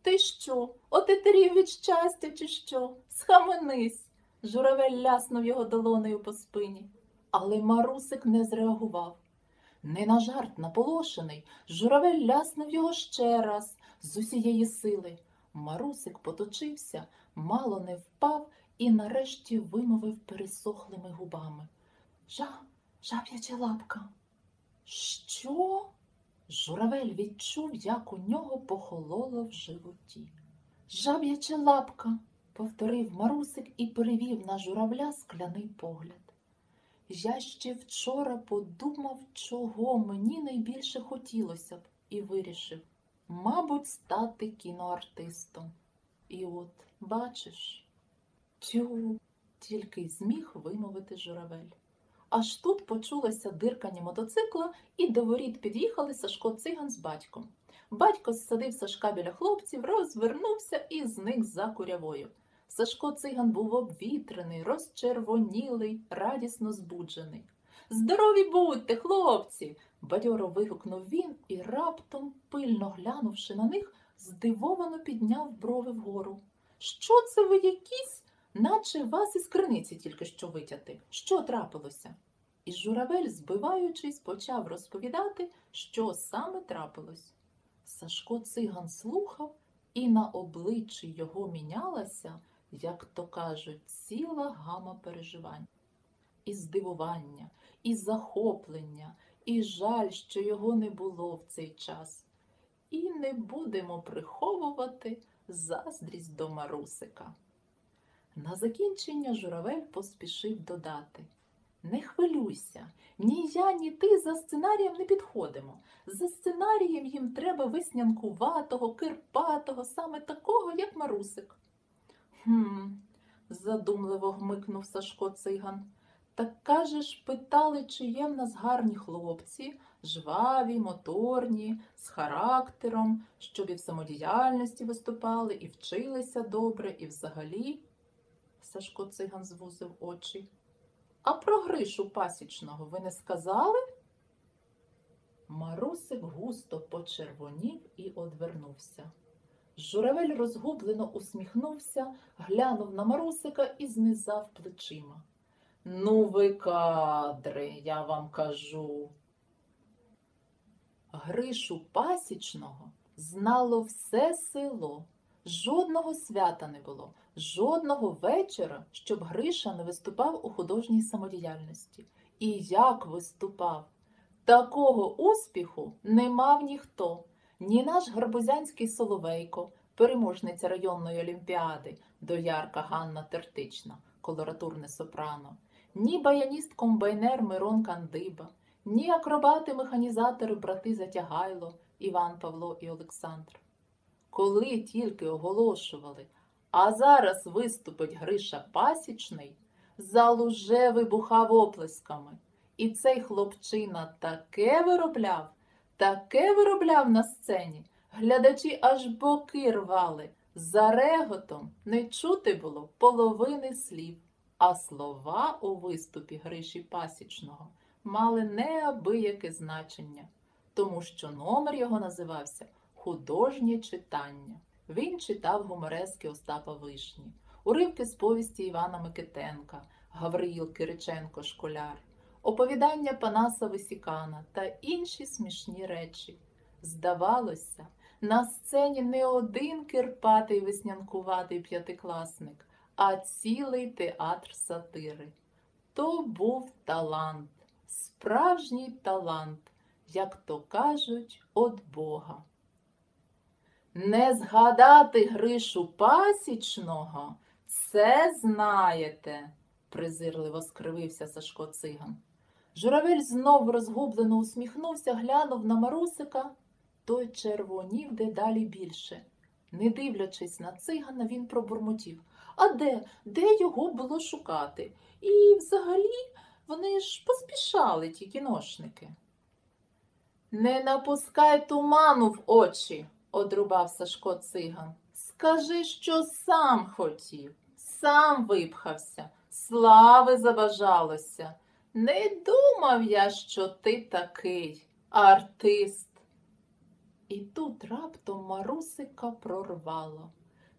Ти що, отетерів від щастя, чи що? Схаменись. Журавель ляснув його долонею по спині. Але Марусик не зреагував. Не на жарт наполошений, журавель ляснув його ще раз, з усієї сили. Марусик поточився, мало не впав і нарешті вимовив пересохлими губами. Жаб'яча лапка. Що? Журавель відчув, як у нього похололо в животі. Жаб'яча лапка, повторив Марусик і перевів на журавля скляний погляд. Я ще вчора подумав, чого мені найбільше хотілося б, і вирішив, мабуть, стати кіноартистом. І от, бачиш, тю, тільки й зміг вимовити журавель. Аж тут почулося диркання мотоцикла, і до воріт під'їхали Сашко Циган з батьком. Батько зсадив Сашка біля хлопців, розвернувся і зник за курявою. Сашко Циган був обвітрений, розчервонілий, радісно збуджений. «Здорові будьте, хлопці!» – бадьоро вигукнув він і раптом, пильно глянувши на них, здивовано підняв брови вгору. «Що це ви якісь? Наче вас із криниці тільки що витяти. Що трапилося?» І журавель, збиваючись, почав розповідати, що саме трапилось. Сашко Циган слухав, і на обличчі його мінялася, як то кажуть, ціла гама переживань. І здивування, і захоплення, і жаль, що його не було в цей час. І не будемо приховувати заздрість до Марусика. На закінчення журавель поспішив додати. Не хвилюйся, ні я, ні ти за сценарієм не підходимо. За сценарієм їм треба веснянкуватого, кирпатого, саме такого, як Марусик. Задумливо гмикнув Сашко Циган. Так, кажеш, питали, чи є в нас гарні хлопці, жваві, моторні, з характером, щоб і в самодіяльності виступали, і вчилися добре, і взагалі. Сашко Циган звузив очі. А про Гришу Пасічного ви не сказали? Марусик густо почервонів і одвернувся. Журавель розгублено усміхнувся, глянув на Марусика і знизав плечима. Ну ви кадри, я вам кажу. Гришу Пасічного знало все село. Жодного свята не було, жодного вечора, щоб Гриша не виступав у художній самодіяльності. І як виступав! Такого успіху не мав ніхто. Ні наш гарбузянський Соловейко, переможниця районної олімпіади, доярка Ганна Тертична, колоратурне сопрано, ні баяніст-комбайнер Мирон Кандиба, ні акробати-механізатори брати Затягайло, Іван, Павло і Олександр. Коли тільки оголошували, а зараз виступить Гриша Пасічний, зал уже вибухав оплесками. І цей хлопчина таке виробляв на сцені, глядачі аж боки рвали. За реготом не чути було половини слів, а слова у виступі Гриші Пасічного мали неабияке значення, тому що номер його називався «Художнє читання». Він читав гуморески Остапа Вишні, уривки з повісті Івана Микитенка, Гавриїл Кириченко «Школяр», оповідання Панаса Висікана та інші смішні речі. Здавалося, на сцені не один кирпатий веснянкуватий п'ятикласник, а цілий театр сатири. То був талант, справжній талант, як то кажуть, од Бога. Не згадати Гришу Пасічного – це знаєте, презирливо скривився Сашко Циган. Журавель знов розгублено усміхнувся, глянув на Марусика, той червонів дедалі більше. Не дивлячись на Цигана, він пробурмотів. А де його було шукати? І взагалі вони ж поспішали, ті кіношники. Не напускай туману в очі, одрубав Сашко Циган. Скажи, що сам хотів, сам випхався, слави забажалося. Не думав я, що ти такий артист. І тут раптом Марусика прорвало.